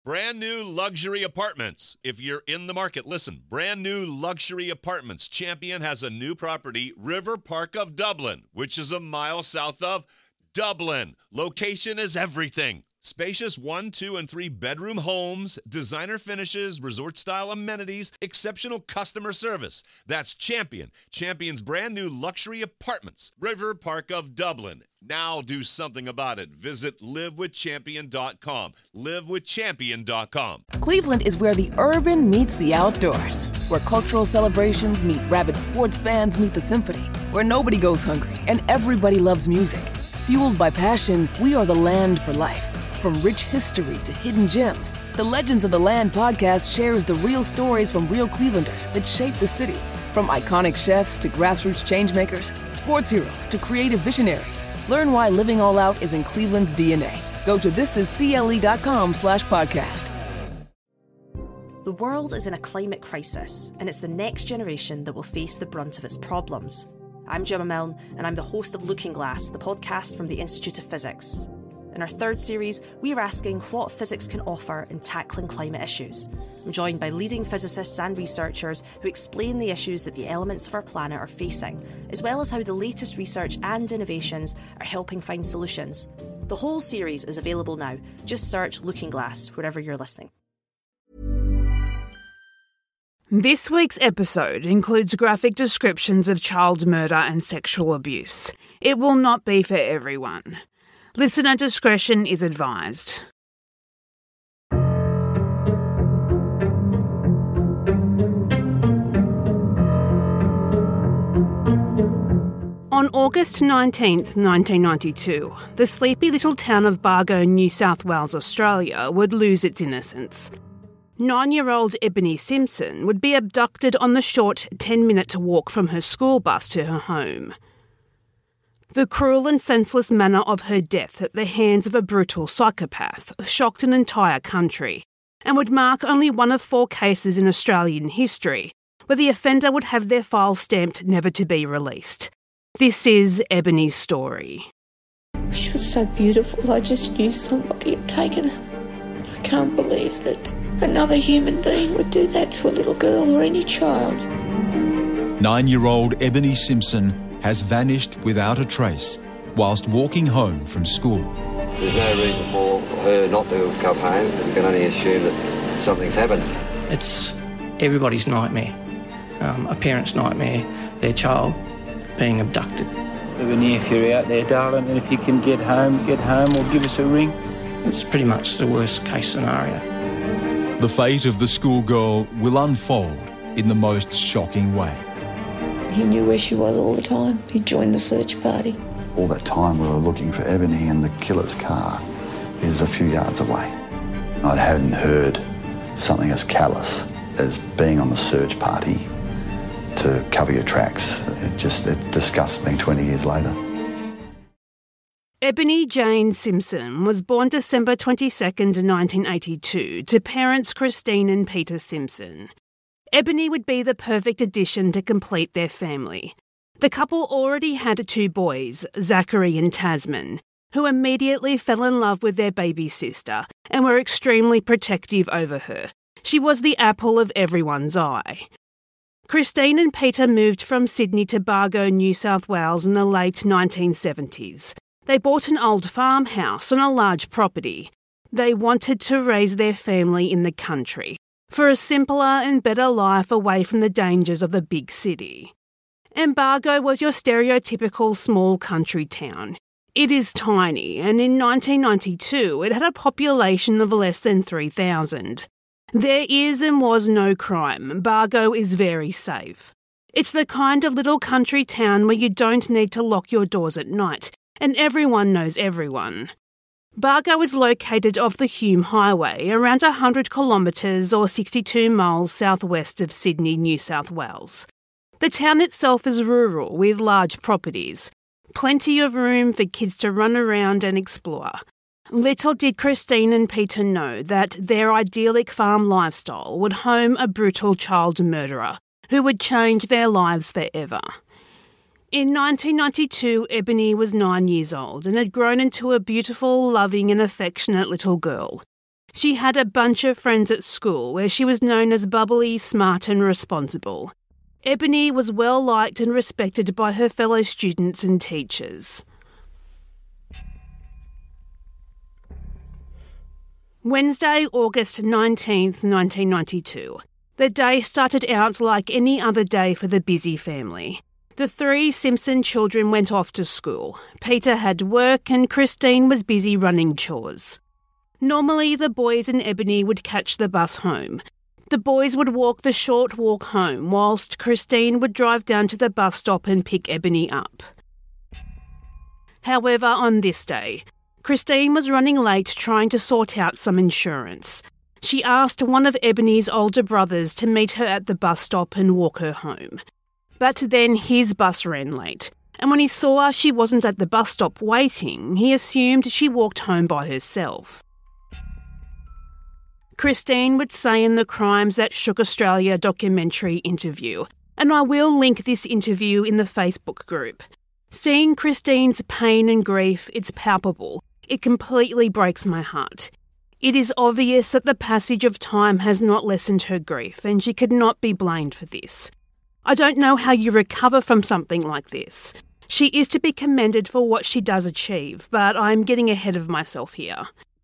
Brand new luxury apartments. If you're in the market, listen. Brand new luxury apartments. Champion has a new property, River Park of Dublin, which is a mile south of Dublin. Location is everything. Spacious 1, 2, and 3 bedroom homes, designer finishes, resort-style amenities, exceptional customer service. That's Champion. Champion's brand new luxury apartments, River Park of Dublin. Now do something about it. Visit livewithchampion.com. Livewithchampion.com. Cleveland is where the urban meets the outdoors, where cultural celebrations meet rabid sports fans meet the symphony, where nobody goes hungry and everybody loves music. Fueled by passion, we are the land for life. From rich history to hidden gems, the Legends of the Land podcast shares the real stories from real Clevelanders that shape the city. From iconic chefs to grassroots changemakers, sports heroes to creative visionaries. Learn why living all out is in Cleveland's DNA. Go to thisiscle.com/podcast. The world is in a climate crisis, and it's the next generation that will face the brunt of its problems. I'm Gemma Milne, and I'm the host of Looking Glass, the podcast from the Institute of Physics. In our third series, we are asking what physics can offer in tackling climate issues. I'm joined by leading physicists and researchers who explain the issues that the elements of our planet are facing, as well as how the latest research and innovations are helping find solutions. The whole series is available now. Just search Looking Glass wherever you're listening. This week's episode includes graphic descriptions of child murder and sexual abuse. It will not be for everyone. Listener discretion is advised. On August 19th, 1992, the sleepy little town of Bargo, New South Wales, Australia, would lose its innocence. 9-year-old Ebony Simpson would be abducted on the short 10-minute walk from her school bus to her home. The cruel and senseless manner of her death at the hands of a brutal psychopath shocked an entire country and would mark only one of 4 cases in Australian history where the offender would have their file stamped never to be released. This is Ebony's story. She was so beautiful, I just knew somebody had taken her. I can't believe that another human being would do that to a little girl or any child. 9-year-old Ebony Simpson has vanished without a trace whilst walking home from school. There's no reason for her not to have come home. You can only assume that something's happened. It's everybody's nightmare, a parent's nightmare, their child being abducted. Ebony, if you're out there, darling, and if you can get home or give us a ring. It's pretty much the worst case scenario. The fate of the schoolgirl will unfold in the most shocking way. He knew where she was all the time. He joined the search party. All that time we were looking for Ebony, and the killer's car is a few yards away. I hadn't heard something as callous as being on the search party to cover your tracks. It disgusts me 20 years later. Ebony Jane Simpson was born December 22nd, 1982, to parents Christine and Peter Simpson. Ebony would be the perfect addition to complete their family. The couple already had 2 boys, Zachary and Tasman, who immediately fell in love with their baby sister and were extremely protective over her. She was the apple of everyone's eye. Christine and Peter moved from Sydney to Bargo, New South Wales in the late 1970s. They bought an old farmhouse on a large property. They wanted to raise their family in the country, for a simpler and better life away from the dangers of the big city. And Bargo was your stereotypical small country town. It is tiny, and in 1992 it had a population of less than 3,000. There is and was no crime. Bargo is very safe. It's the kind of little country town where you don't need to lock your doors at night, and everyone knows everyone. Bargo is located off the Hume Highway, around 100 kilometres or 62 miles southwest of Sydney, New South Wales. The town itself is rural with large properties, plenty of room for kids to run around and explore. Little did Christine and Peter know that their idyllic farm lifestyle would home a brutal child murderer who would change their lives forever. In 1992, Ebony was 9 years old and had grown into a beautiful, loving and affectionate little girl. She had a bunch of friends at school where she was known as bubbly, smart and responsible. Ebony was well liked and respected by her fellow students and teachers. Wednesday, August 19th, 1992. The day started out like any other day for the busy family. The 3 Simpson children went off to school. Peter had work and Christine was busy running chores. Normally, the boys and Ebony would catch the bus home. The boys would walk the short walk home whilst Christine would drive down to the bus stop and pick Ebony up. However, on this day, Christine was running late trying to sort out some insurance. She asked one of Ebony's older brothers to meet her at the bus stop and walk her home. But then his bus ran late, and when he saw she wasn't at the bus stop waiting, he assumed she walked home by herself. Christine would say in the Crimes That Shook Australia documentary interview, and I will link this interview in the Facebook group. Seeing Christine's pain and grief, it's palpable. It completely breaks my heart. It is obvious that the passage of time has not lessened her grief, and she could not be blamed for this. I don't know how you recover from something like this. She is to be commended for what she does achieve, but I'm getting ahead of myself here.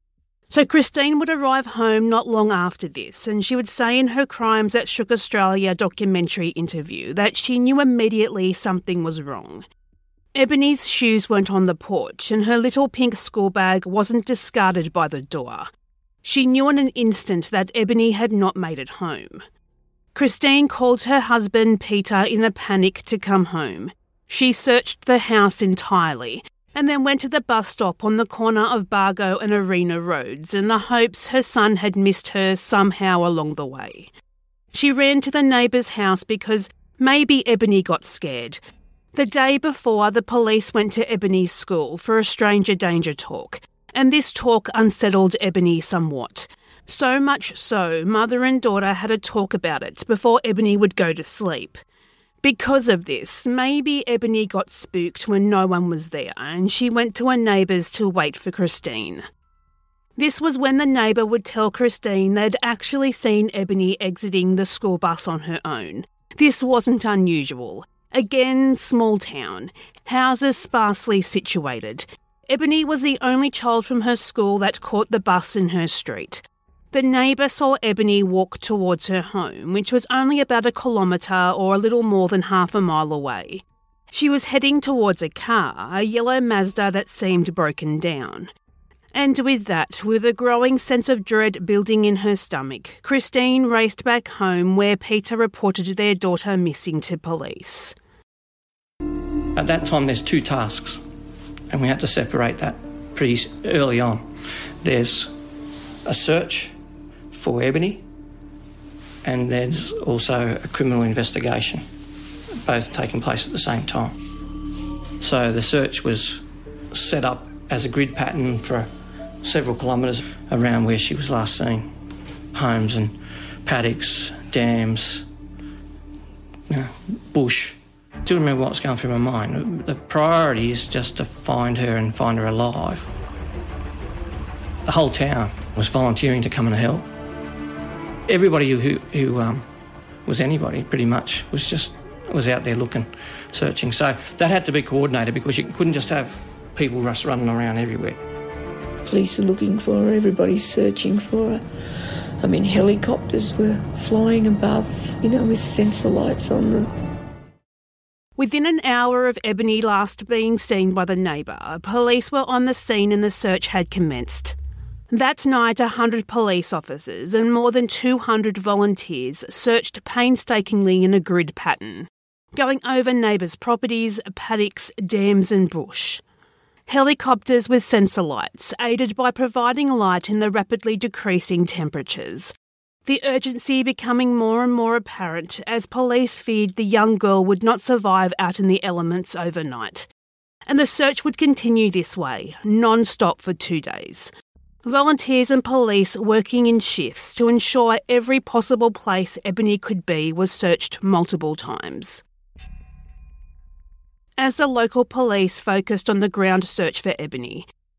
So Christine would arrive home not long after this, and she would say in her Crimes That Shook Australia documentary interview that she knew immediately something was wrong. Ebony's shoes weren't on the porch, and her little pink school bag wasn't discarded by the door. She knew in an instant that Ebony had not made it home. Christine called her husband Peter in a panic to come home. She searched the house entirely, and then went to the bus stop on the corner of Bargo and Arena Roads in the hopes her son had missed her somehow along the way. She ran to the neighbour's house because maybe Ebony got scared. The day before, the police went to Ebony's school for a stranger danger talk, and this talk unsettled Ebony somewhat. So much so, mother and daughter had a talk about it before Ebony would go to sleep. Because of this, maybe Ebony got spooked when no one was there and she went to a neighbour's to wait for Christine. This was when the neighbour would tell Christine they'd actually seen Ebony exiting the school bus on her own. This wasn't unusual. Again, small town, houses sparsely situated. Ebony was the only child from her school that caught the bus in her street. The neighbour saw Ebony walk towards her home, which was only about 1 kilometre or a little more than half a mile away. She was heading towards a car, a yellow Mazda that seemed broken down. And with that, with a growing sense of dread building in her stomach, Christine raced back home where Peter reported their daughter missing to police. At that time, there's 2 tasks, and we had to separate that pretty early on. There's a search for Ebony, and there's also a criminal investigation, both taking place at the same time. So the search was set up as a grid pattern for several kilometres around where she was last seen. Homes and paddocks, dams, bush. I still remember what's going through my mind. The priority is just to find her and find her alive. The whole town was volunteering to come and help. Everybody who was anybody pretty much was out there looking, searching. So that had to be coordinated because you couldn't just have people running around everywhere. Police are looking for her, everybody's searching for her. I mean, helicopters were flying above, with sensor lights on them. Within an hour of Ebony last being seen by the neighbour, police were on the scene and the search had commenced. That night, 100 police officers and more than 200 volunteers searched painstakingly in a grid pattern, going over neighbours' properties, paddocks, dams and bush. Helicopters with sensor lights, aided by providing light in the rapidly decreasing temperatures. The urgency becoming more and more apparent as police feared the young girl would not survive out in the elements overnight. And the search would continue this way, non-stop for 2 days. Volunteers and police working in shifts to ensure every possible place Ebony could be was searched multiple times. As the local police focused on the ground search for Ebony,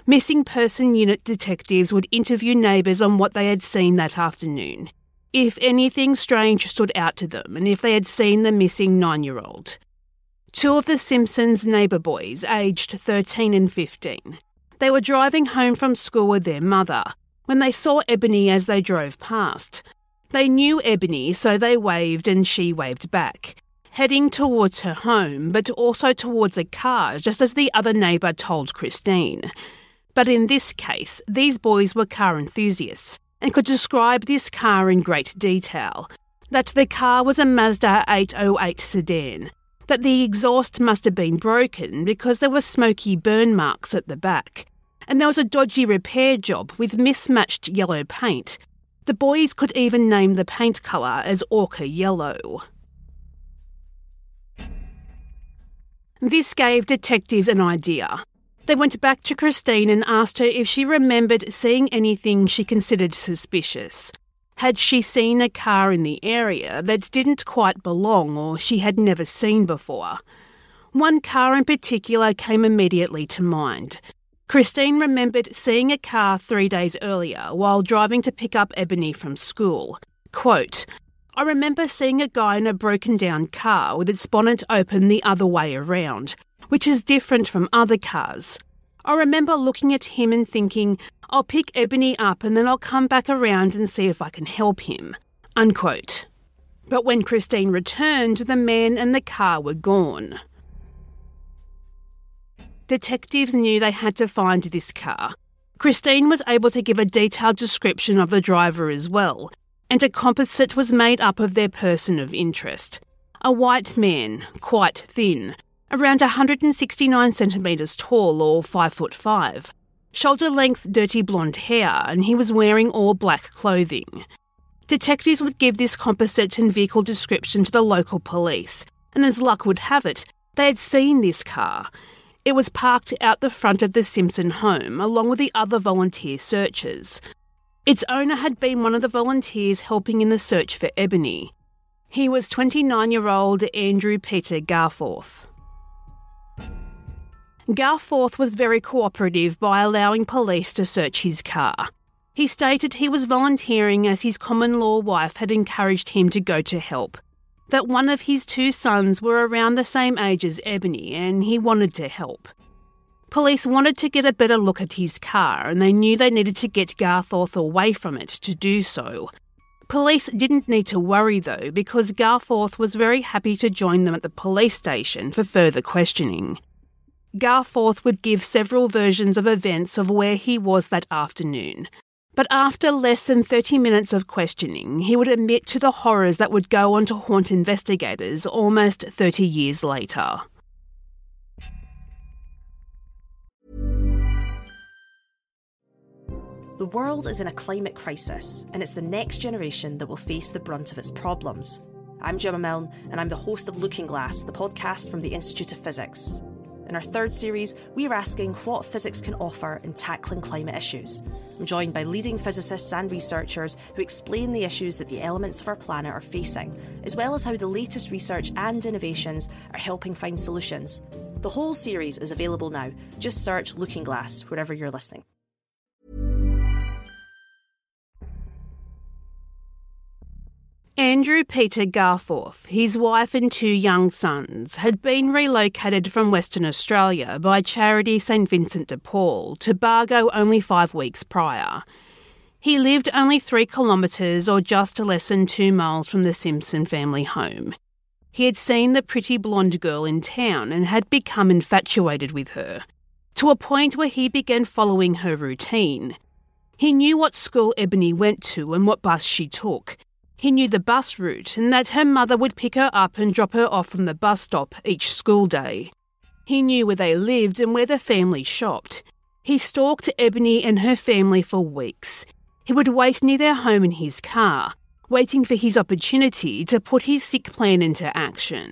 Missing Person Unit detectives would interview neighbours on what they had seen that afternoon, if anything strange stood out to them and if they had seen the missing 9-year-old. Two of the Simpsons' neighbour boys, aged 13 and 15. They were driving home from school with their mother when they saw Ebony as they drove past. They knew Ebony, so they waved and she waved back, heading towards her home, but also towards a car, just as the other neighbour told Christine. But in this case, these boys were car enthusiasts and could describe this car in great detail. That the car was a Mazda 808 sedan, that the exhaust must have been broken because there were smoky burn marks at the back, and there was a dodgy repair job with mismatched yellow paint. The boys could even name the paint colour as ochre yellow. This gave detectives an idea. They went back to Christine and asked her if she remembered seeing anything she considered suspicious. Had she seen a car in the area that didn't quite belong or she had never seen before? One car in particular came immediately to mind. Christine remembered seeing a car 3 days earlier while driving to pick up Ebony from school. Quote, "I remember seeing a guy in a broken-down car with its bonnet open the other way around, which is different from other cars. I remember looking at him and thinking, I'll pick Ebony up and then I'll come back around and see if I can help him." Unquote. But when Christine returned, the man and the car were gone. Detectives knew they had to find this car. Christine was able to give a detailed description of the driver as well, and a composite was made up of their person of interest. A white man, quite thin, around 169 centimetres tall or 5'5", shoulder-length dirty blonde hair, and he was wearing all black clothing. Detectives would give this composite and vehicle description to the local police, and as luck would have it, they had seen this car. It was parked out the front of the Simpson home, along with the other volunteer searchers. Its owner had been one of the volunteers helping in the search for Ebony. He was 29-year-old Andrew Peter Garforth. Garforth was very cooperative by allowing police to search his car. He stated he was volunteering as his common-law wife had encouraged him to go to help, that one of his 2 sons were around the same age as Ebony and he wanted to help. Police wanted to get a better look at his car and they knew they needed to get Garforth away from it to do so. Police didn't need to worry though because Garforth was very happy to join them at the police station for further questioning. Garforth would give several versions of events of where he was that afternoon. But after less than 30 minutes of questioning, he would admit to the horrors that would go on to haunt investigators almost 30 years later. The world is in a climate crisis, and it's the next generation that will face the brunt of its problems. I'm Gemma Milne, and I'm the host of Looking Glass, the podcast from the Institute of Physics. In our 3rd series, we are asking what physics can offer in tackling climate issues. I'm joined by leading physicists and researchers who explain the issues that the elements of our planet are facing, as well as how the latest research and innovations are helping find solutions. The whole series is available now. Just search Looking Glass wherever you're listening. Andrew Peter Garforth, his wife and 2 young sons, had been relocated from Western Australia by charity St Vincent de Paul to Bargo only 5 weeks prior. He lived only 3 kilometres or just less than 2 miles from the Simpson family home. He had seen the pretty blonde girl in town and had become infatuated with her, to a point where he began following her routine. He knew what school Ebony went to and what bus she took. He knew the bus route and that her mother would pick her up and drop her off from the bus stop each school day. He knew where they lived and where the family shopped. He stalked Ebony and her family for weeks. He would wait near their home in his car, waiting for his opportunity to put his sick plan into action.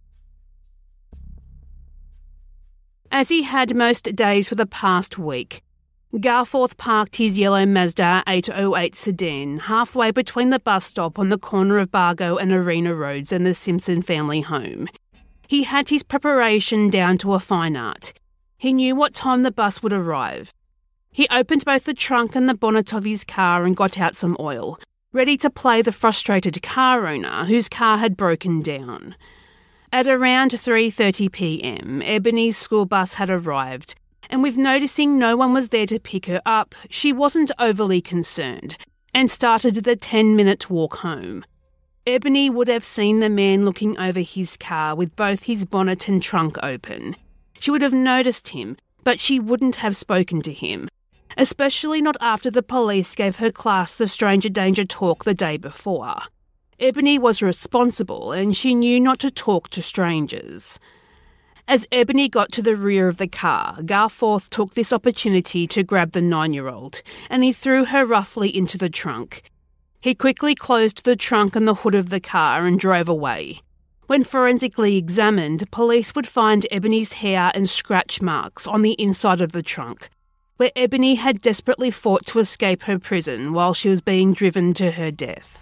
As he had most days for the past week, Garforth parked his yellow Mazda 808 sedan halfway between the bus stop on the corner of Bargo and Arena Roads and the Simpson family home. He had his preparation down to a fine art. He knew what time the bus would arrive. He opened both the trunk and the bonnet of his car and got out some oil, ready to play the frustrated car owner whose car had broken down. At around 3:30 p.m, Ebony's school bus had arrived, and with noticing no one was there to pick her up, she wasn't overly concerned and started the 10-minute walk home. Ebony would have seen the man looking over his car with both his bonnet and trunk open. She would have noticed him, but she wouldn't have spoken to him, especially not after the police gave her class the stranger danger talk the day before. Ebony was responsible and she knew not to talk to strangers. As Ebony got to the rear of the car, Garforth took this opportunity to grab the 9-year-old, and he threw her roughly into the trunk. He quickly closed the trunk and the hood of the car and drove away. When forensically examined, police would find Ebony's hair and scratch marks on the inside of the trunk, where Ebony had desperately fought to escape her prison while she was being driven to her death.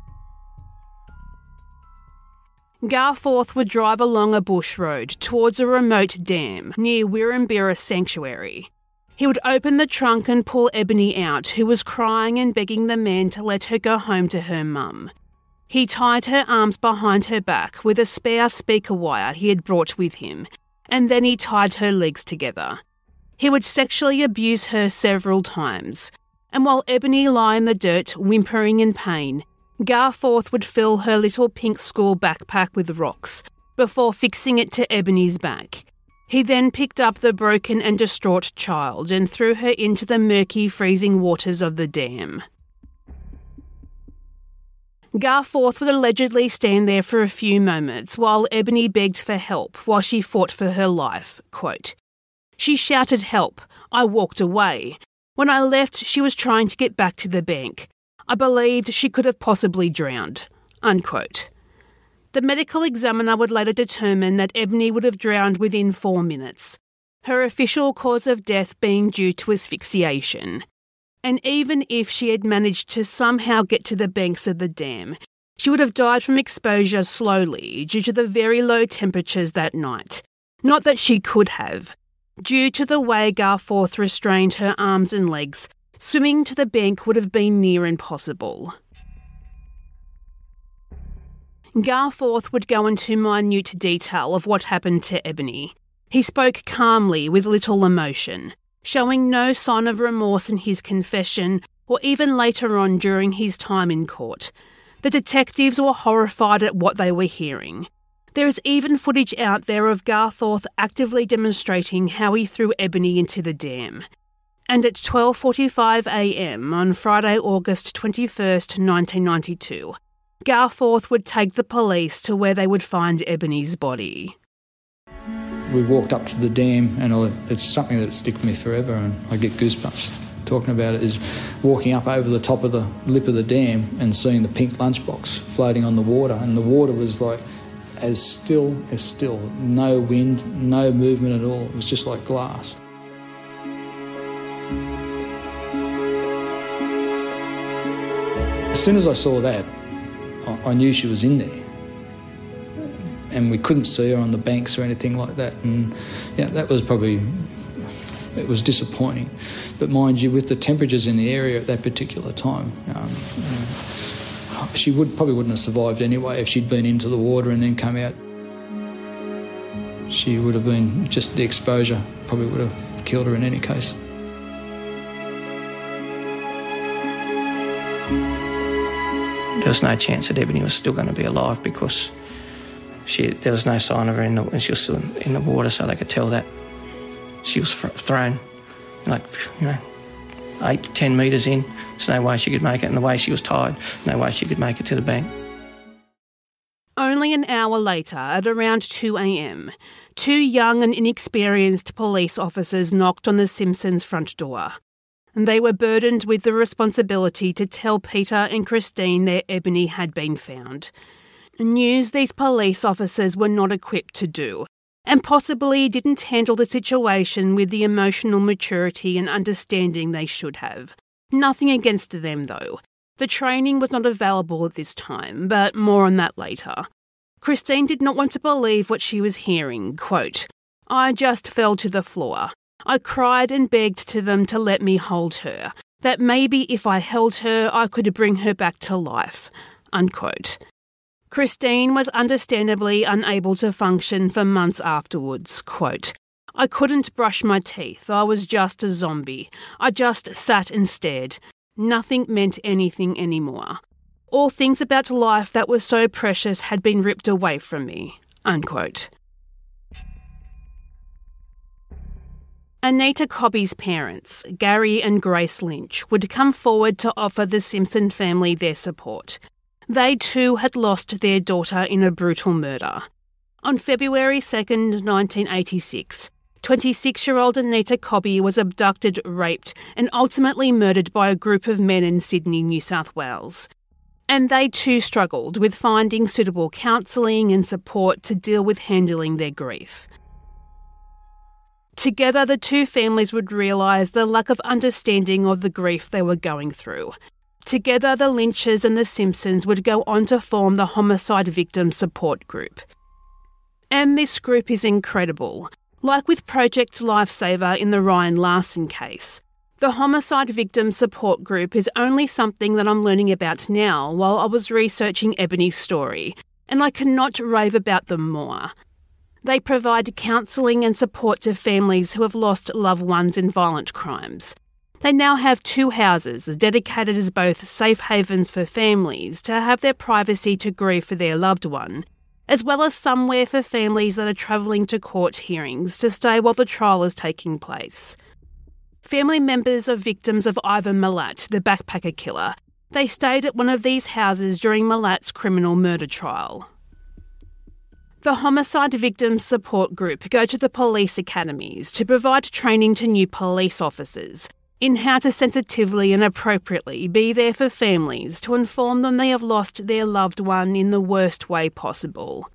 Garforth would drive along a bush road towards a remote dam near Wirrambirra Sanctuary. He would open the trunk and pull Ebony out, who was crying and begging the man to let her go home to her mum. He tied her arms behind her back with a spare speaker wire he had brought with him, and then he tied her legs together. He would sexually abuse her several times, and while Ebony lay in the dirt whimpering in pain, Garforth would fill her little pink school backpack with rocks before fixing it to Ebony's back. He then picked up the broken and distraught child and threw her into the murky, freezing waters of the dam. Garforth would allegedly stand there for a few moments while Ebony begged for help while she fought for her life. Quote, "She shouted help. I walked away. When I left, she was trying to get back to the bank. I believed she could have possibly drowned." Unquote. The medical examiner would later determine that Ebony would have drowned within 4 minutes, her official cause of death being due to asphyxiation. And even if she had managed to somehow get to the banks of the dam, she would have died from exposure slowly due to the very low temperatures that night. Not that she could have. Due to the way Garforth restrained her arms and legs, swimming to the bank would have been near impossible. Garforth would go into minute detail of what happened to Ebony. He spoke calmly with little emotion, showing no sign of remorse in his confession or even later on during his time in court. The detectives were horrified at what they were hearing. There is even footage out there of Garforth actively demonstrating how he threw Ebony into the dam. And at 12:45 a.m. on Friday, August 21st, 1992, Garforth would take the police to where they would find Ebony's body. We walked up to the dam, and it's something that sticks with me forever, and I get goosebumps talking about it, is walking up over the top of the lip of the dam and seeing the pink lunchbox floating on the water, and the water was like as still, no wind, no movement at all. It was just like glass. As soon as I saw that, I knew she was in there. And we couldn't see her on the banks or anything like that. And yeah, that was probably, it was disappointing. But mind you, with the temperatures in the area at that particular time, she probably wouldn't have survived anyway if she'd been into the water and then come out. She would have been, just the exposure probably would have killed her in any case. There was no chance that Ebony was still going to be alive because there was no sign of her when she was still in the water, so they could tell that she was thrown 8 to 10 metres in. There's no way she could make it, and the way she was tied, no way she could make it to the bank. Only an hour later, at around 2 a.m, 2 young and inexperienced police officers knocked on the Simpsons' front door. And they were burdened with the responsibility to tell Peter and Christine their Ebony had been found. News these police officers were not equipped to do, and possibly didn't handle the situation with the emotional maturity and understanding they should have. Nothing against them, though. The training was not available at this time, but more on that later. Christine did not want to believe what she was hearing. Quote, "I just fell to the floor. I cried and begged to them to let me hold her, that maybe if I held her, I could bring her back to life," unquote. Christine was understandably unable to function for months afterwards. Quote, "I couldn't brush my teeth. I was just a zombie. I just sat and stared. Nothing meant anything anymore. All things about life that were so precious had been ripped away from me," unquote. Anita Cobby's parents, Gary and Grace Lynch, would come forward to offer the Simpson family their support. They too had lost their daughter in a brutal murder. On February 2nd, 1986, 26-year-old Anita Cobby was abducted, raped and ultimately murdered by a group of men in Sydney, New South Wales. And they too struggled with finding suitable counselling and support to deal with handling their grief. Together, the two families would realise the lack of understanding of the grief they were going through. Together, the Lynches and the Simpsons would go on to form the Homicide Victim Support Group. And this group is incredible. Like with Project Lifesaver in the Ryan Larson case, the Homicide Victim Support Group is only something that I'm learning about now while I was researching Ebony's story, and I cannot rave about them more. They provide counselling and support to families who have lost loved ones in violent crimes. They now have 2 houses dedicated as both safe havens for families to have their privacy to grieve for their loved one, as well as somewhere for families that are travelling to court hearings to stay while the trial is taking place. Family members of victims of Ivan Milat, the backpacker killer, they stayed at one of these houses during Milat's criminal murder trial. The Homicide Victims Support Group go to the police academies to provide training to new police officers in how to sensitively and appropriately be there for families to inform them they have lost their loved one in the worst way possible.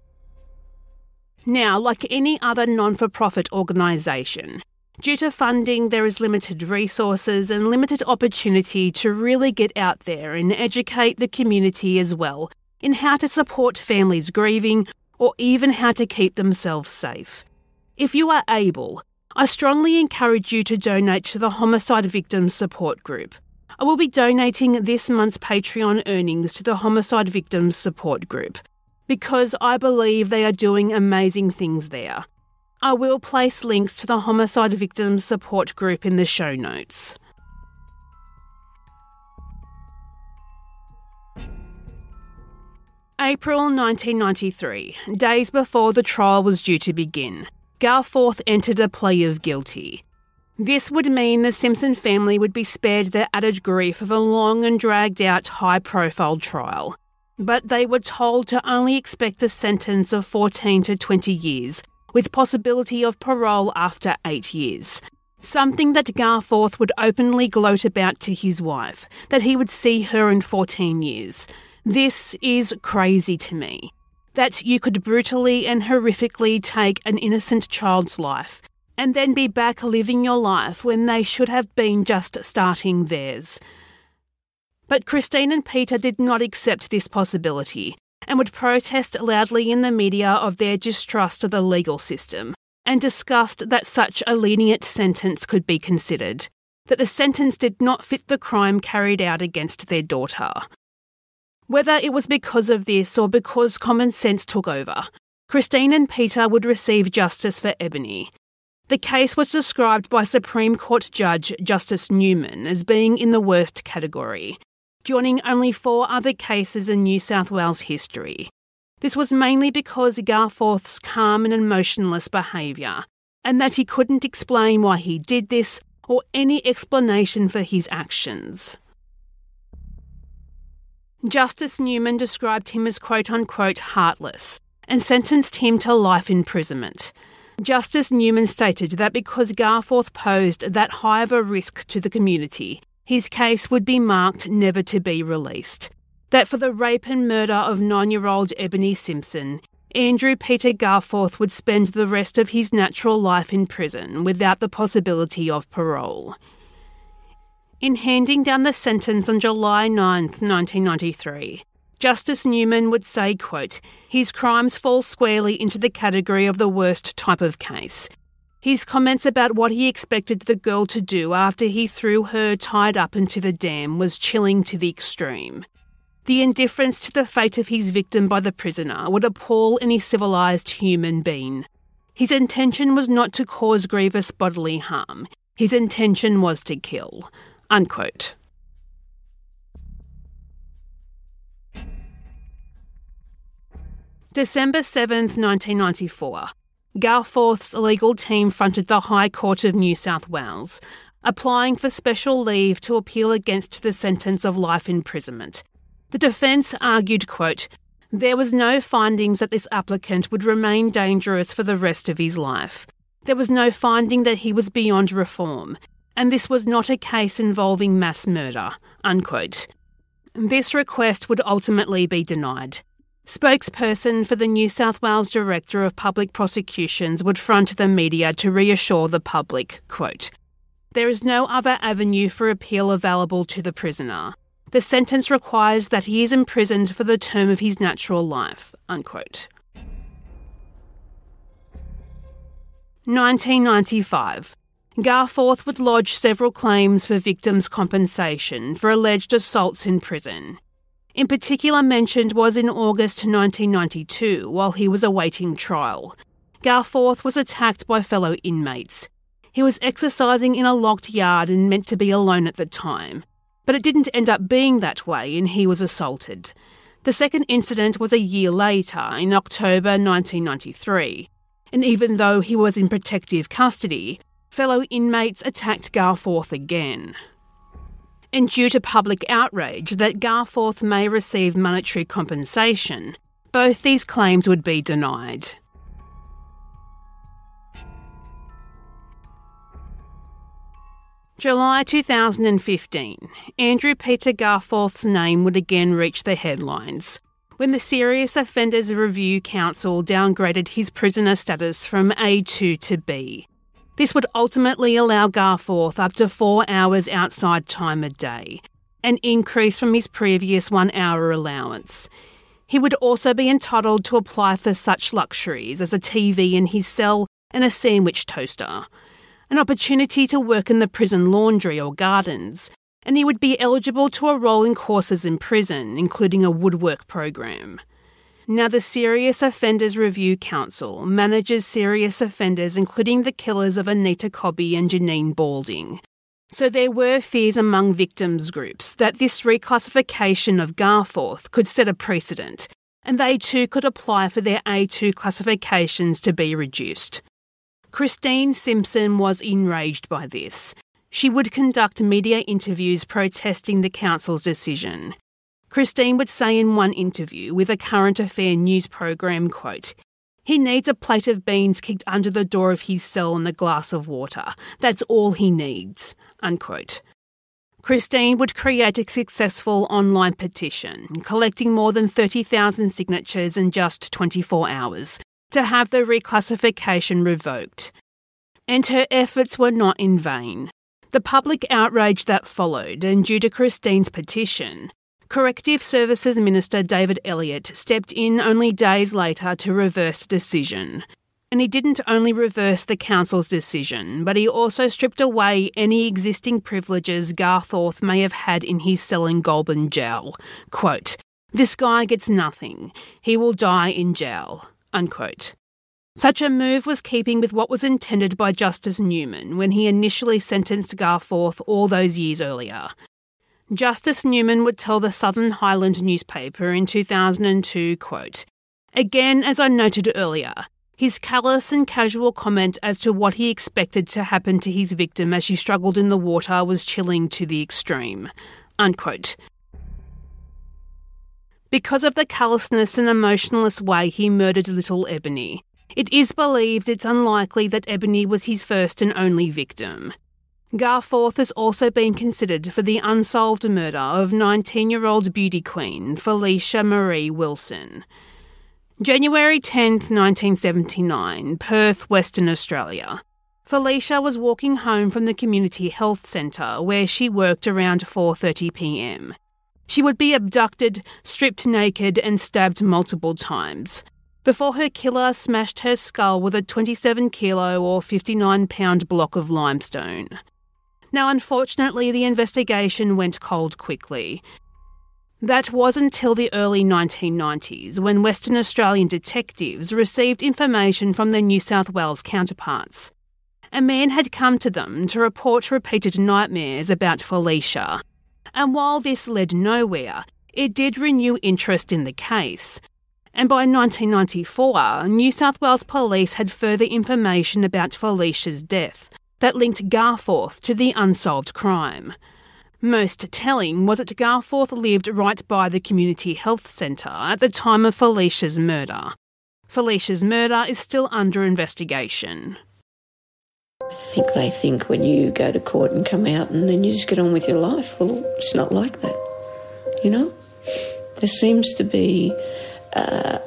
Now, like any other non-for-profit organisation, due to funding there is limited resources and limited opportunity to really get out there and educate the community as well in how to support families grieving or even how to keep themselves safe. If you are able, I strongly encourage you to donate to the Homicide Victims Support Group. I will be donating this month's Patreon earnings to the Homicide Victims Support Group because I believe they are doing amazing things there. I will place links to the Homicide Victims Support Group in the show notes. April 1993, days before the trial was due to begin, Garforth entered a plea of guilty. This would mean the Simpson family would be spared the added grief of a long and dragged-out high-profile trial, but they were told to only expect a sentence of 14 to 20 years, with possibility of parole after 8 years. Something that Garforth would openly gloat about to his wife, that he would see her in 14 years. This is crazy to me, that you could brutally and horrifically take an innocent child's life and then be back living your life when they should have been just starting theirs. But Christine and Peter did not accept this possibility and would protest loudly in the media of their distrust of the legal system and discussed that such a lenient sentence could be considered, that the sentence did not fit the crime carried out against their daughter. Whether it was because of this or because common sense took over, Christine and Peter would receive justice for Ebony. The case was described by Supreme Court Judge Justice Newman as being in the worst category, joining only 4 other cases in New South Wales history. This was mainly because Garforth's calm and emotionless behaviour, and that he couldn't explain why he did this or any explanation for his actions. Justice Newman described him as quote-unquote heartless and sentenced him to life imprisonment. Justice Newman stated that because Garforth posed that high of a risk to the community, his case would be marked never to be released. That for the rape and murder of 9-year-old Ebony Simpson, Andrew Peter Garforth would spend the rest of his natural life in prison without the possibility of parole. In handing down the sentence on July 9th, 1993, Justice Newman would say, quote, "His crimes fall squarely into the category of the worst type of case. His comments about what he expected the girl to do after he threw her tied up into the dam was chilling to the extreme. The indifference to the fate of his victim by the prisoner would appall any civilised human being. His intention was not to cause grievous bodily harm. His intention was to kill." Unquote. December 7th, 1994. Garforth's legal team fronted the High Court of New South Wales, applying for special leave to appeal against the sentence of life imprisonment. The defence argued, quote, "There was no findings that this applicant would remain dangerous for the rest of his life. There was no finding that he was beyond reform, and this was not a case involving mass murder," unquote. This request would ultimately be denied. Spokesperson for the New South Wales Director of Public Prosecutions would front the media to reassure the public, quote, "There is no other avenue for appeal available to the prisoner. The sentence requires that he is imprisoned for the term of his natural life," unquote. 1995. Garforth would lodge several claims for victims' compensation for alleged assaults in prison. In particular mentioned was in August 1992, while he was awaiting trial. Garforth was attacked by fellow inmates. He was exercising in a locked yard and meant to be alone at the time. But it didn't end up being that way and he was assaulted. The second incident was a year later, in October 1993. And even though he was in protective custody, fellow inmates attacked Garforth again. And due to public outrage that Garforth may receive monetary compensation, both these claims would be denied. July 2015, Andrew Peter Garforth's name would again reach the headlines when the Serious Offenders Review Council downgraded his prisoner status from A2 to B. This would ultimately allow Garforth up to 4 hours outside time a day, an increase from his previous 1-hour allowance. He would also be entitled to apply for such luxuries as a TV in his cell and a sandwich toaster, an opportunity to work in the prison laundry or gardens, and he would be eligible to enrol in courses in prison, including a woodwork program. Now, the Serious Offenders Review Council manages serious offenders, including the killers of Anita Cobby and Janine Balding. So there were fears among victims groups that this reclassification of Garforth could set a precedent, and they too could apply for their A2 classifications to be reduced. Christine Simpson was enraged by this. She would conduct media interviews protesting the council's decision. Christine would say in one interview with a current affair news program, quote, "He needs a plate of beans kicked under the door of his cell and a glass of water. That's all he needs," unquote. Christine would create a successful online petition, collecting more than 30,000 signatures in just 24 hours, to have the reclassification revoked. And her efforts were not in vain. The public outrage that followed, and due to Christine's petition, Corrective Services Minister David Elliott stepped in only days later to reverse the decision. And he didn't only reverse the council's decision, but he also stripped away any existing privileges Garforth may have had in his cell in Goulburn jail. Quote, "This guy gets nothing. He will die in jail," unquote. Such a move was keeping with what was intended by Justice Newman when he initially sentenced Garforth all those years earlier. Justice Newman would tell the Southern Highland newspaper in 2002, quote, "Again, as I noted earlier, his callous and casual comment as to what he expected to happen to his victim as she struggled in the water was chilling to the extreme," unquote. Because of the callousness and emotionless way he murdered little Ebony, it is believed it's unlikely that Ebony was his first and only victim. Garforth has also been considered for the unsolved murder of 19-year-old beauty queen Felicia Marie Wilson. January 10th, 1979, Perth, Western Australia. Felicia was walking home from the community health centre where she worked around 4:30 p.m. She would be abducted, stripped naked and stabbed multiple times. before her killer smashed her skull with a 27-kilo or 59-pound block of limestone. Now, unfortunately, the investigation went cold quickly. That was until the early 1990s, when Western Australian detectives received information from their New South Wales counterparts. A man had come to them to report repeated nightmares about Felicia. And while this led nowhere, it did renew interest in the case. And by 1994, New South Wales Police had further information about Felicia's death that linked Garforth to the unsolved crime. Most telling was that Garforth lived right by the community health centre at the time of Felicia's murder. Felicia's murder is still under investigation. I think they think when you go to court and come out and then you just get on with your life. Well, it's not like that, you know? There seems to be a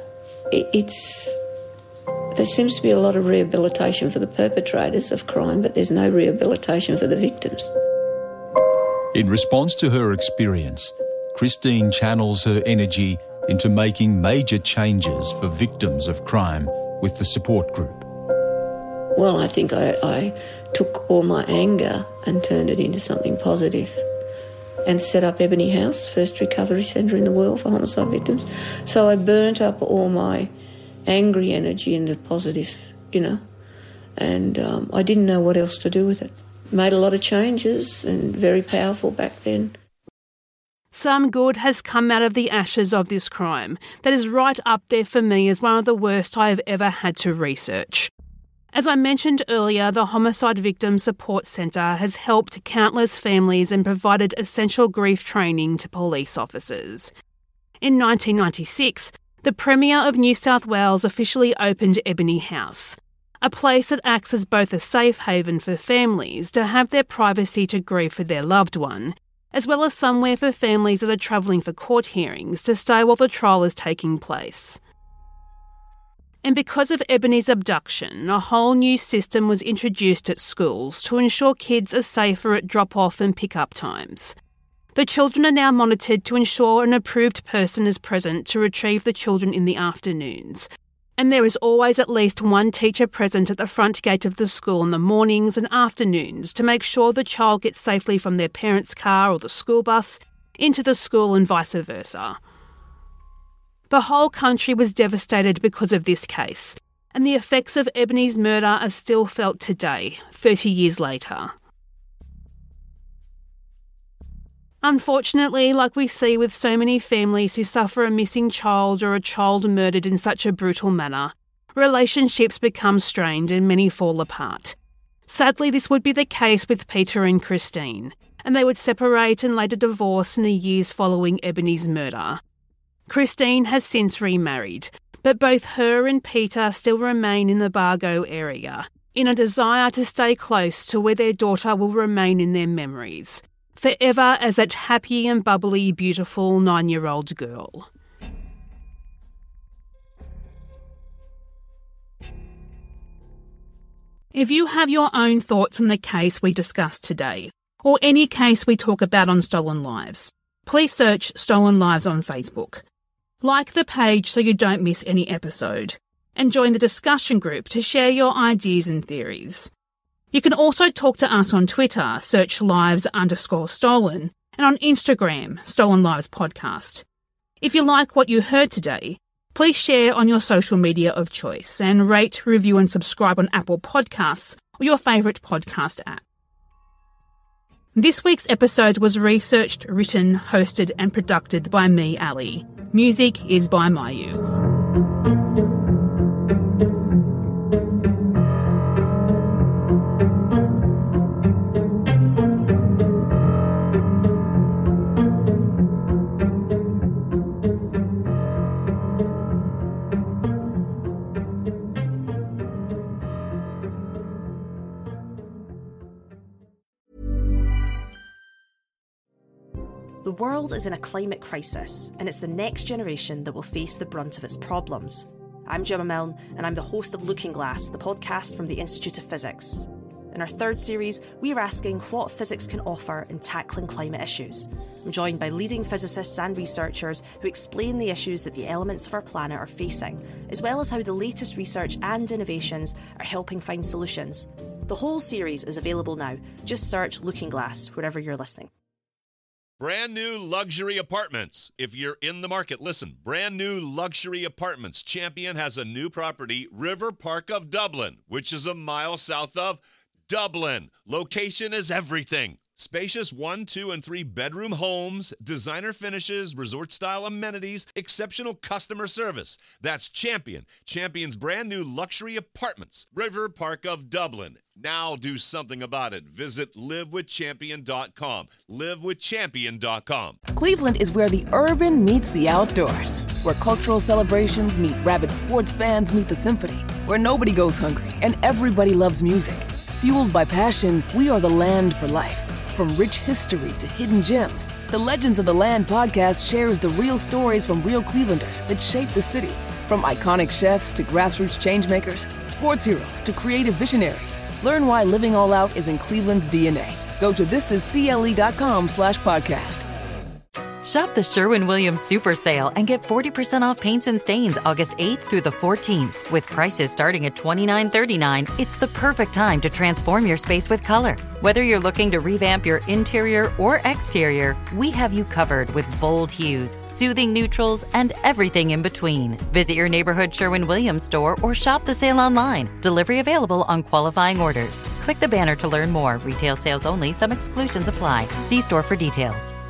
lot of rehabilitation for the perpetrators of crime, but there's no rehabilitation for the victims. In response to her experience, Christine channels her energy into making major changes for victims of crime with the support group. Well, I think I took all my anger and turned it into something positive and set up Ebony House, first recovery centre in the world for homicide victims. So I burnt up all my angry energy into positive, you know, and I didn't know what else to do with it. Made a lot of changes and very powerful back then. Some good has come out of the ashes of this crime that is right up there for me as one of the worst I have ever had to research. As I mentioned earlier, the Homicide Victim Support Centre has helped countless families and provided essential grief training to police officers. In 1996, the Premier of New South Wales officially opened Ebony House, a place that acts as both a safe haven for families to have their privacy to grieve for their loved one, as well as somewhere for families that are travelling for court hearings to stay while the trial is taking place. And because of Ebony's abduction, a whole new system was introduced at schools to ensure kids are safer at drop-off and pick-up times. The children are now monitored to ensure an approved person is present to retrieve the children in the afternoons. And there is always at least one teacher present at the front gate of the school in the mornings and afternoons to make sure the child gets safely from their parents' car or the school bus into the school and vice versa. The whole country was devastated because of this case, and the effects of Ebony's murder are still felt today, 30 years later. Unfortunately, like we see with so many families who suffer a missing child or a child murdered in such a brutal manner, relationships become strained and many fall apart. Sadly, this would be the case with Peter and Christine, and they would separate and later divorce in the years following Ebony's murder. Christine has since remarried, but both her and Peter still remain in the Bargo area, in a desire to stay close to where their daughter will remain in their memories, forever as that happy and bubbly, beautiful 9-year-old girl. If you have your own thoughts on the case we discussed today, or any case we talk about on Stolen Lives, please search Stolen Lives on Facebook. Like the page so you don't miss any episode, and join the discussion group to share your ideas and theories. You can also talk to us on Twitter, search lives_stolen, and on Instagram, Stolen Lives Podcast. If you like what you heard today, please share on your social media of choice and rate, review and subscribe on Apple Podcasts or your favourite podcast app. This week's episode was researched, written, hosted and produced by me, Ali. Music is by Mayu. The world is in a climate crisis, and it's the next generation that will face the brunt of its problems. I'm Gemma Milne, and I'm the host of Looking Glass, the podcast from the Institute of Physics. In In our third series, we are asking what physics can offer in tackling climate issues. I'm joined by leading physicists and researchers who explain the issues that the elements of our planet are facing, as well as how the latest research and innovations are helping find solutions. The whole series is available now. Just search Looking Glass wherever you're listening. Brand new luxury apartments. If you're in the market, listen. Brand new luxury apartments. Champion has a new property, River Park of Dublin, which is a mile south of Dublin. Location is everything. Spacious 1, 2, and 3 bedroom homes, designer finishes, resort-style amenities, exceptional customer service. That's Champion. Champion's brand new luxury apartments, River Park of Dublin. Now do something about it. Visit livewithchampion.com. livewithchampion.com. Cleveland is where the urban meets the outdoors, where cultural celebrations meet rabid sports fans meet the symphony, where nobody goes hungry and everybody loves music. Fueled by passion, we are the land for life. From rich history to hidden gems, the Legends of the Land podcast shares the real stories from real Clevelanders that shape the city. From iconic chefs to grassroots changemakers, sports heroes to creative visionaries. Learn why living all out is in Cleveland's DNA. Go to thisiscle.com/podcast. Shop the Sherwin-Williams Super Sale and get 40% off paints and stains August 8th through the 14th. With prices starting at $29.39, it's the perfect time to transform your space with color. Whether you're looking to revamp your interior or exterior, we have you covered with bold hues, soothing neutrals, and everything in between. Visit your neighborhood Sherwin-Williams store or shop the sale online. Delivery available on qualifying orders. Click the banner to learn more. Retail sales only. Some exclusions apply. See store for details.